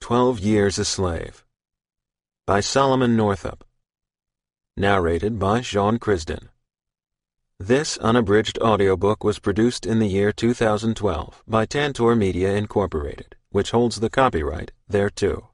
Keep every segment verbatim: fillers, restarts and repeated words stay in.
Twelve Years a Slave by Solomon Northup. Narrated by Sean Crisden. This unabridged audiobook was produced in the year two thousand twelve by Tantor Media Incorporated, which holds the copyright thereto.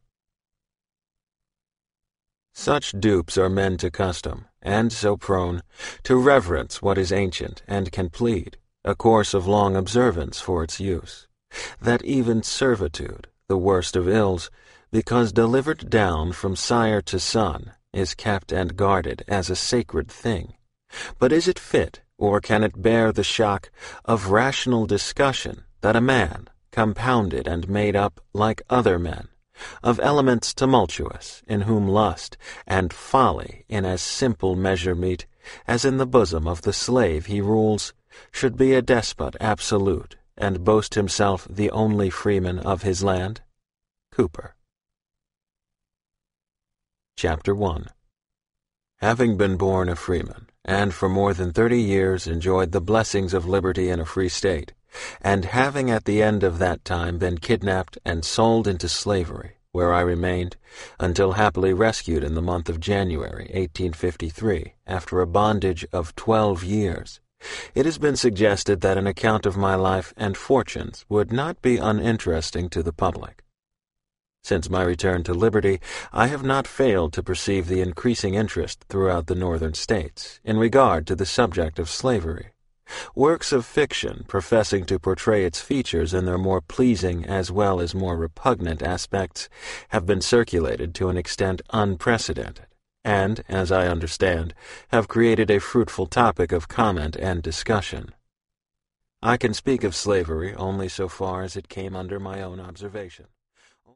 Such dupes are men to custom, and so prone to reverence what is ancient and can plead a course of long observance for its use, that even servitude, the worst of ills, because delivered down from sire to son, is kept and guarded as a sacred thing. But is it fit, or can it bear the shock of rational discussion, that a man, compounded and made up like other men, of elements tumultuous, in whom lust and folly in as simple measure meet, as in the bosom of the slave he rules, should be a despot absolute, and boast himself the only freeman of his land? Cooper. Chapter one. Having been born a freeman, and for more than thirty years enjoyed the blessings of liberty in a free state, and having at the end of that time been kidnapped and sold into slavery, where I remained, until happily rescued in the month of January, eighteen fifty-three, after a bondage of twelve years, it has been suggested that an account of my life and fortunes would not be uninteresting to the public. Since my return to liberty, I have not failed to perceive the increasing interest throughout the northern states in regard to the subject of slavery. Works of fiction professing to portray its features in their more pleasing as well as more repugnant aspects have been circulated to an extent unprecedented, and, as I understand, have created a fruitful topic of comment and discussion. I can speak of slavery only so far as it came under my own observation.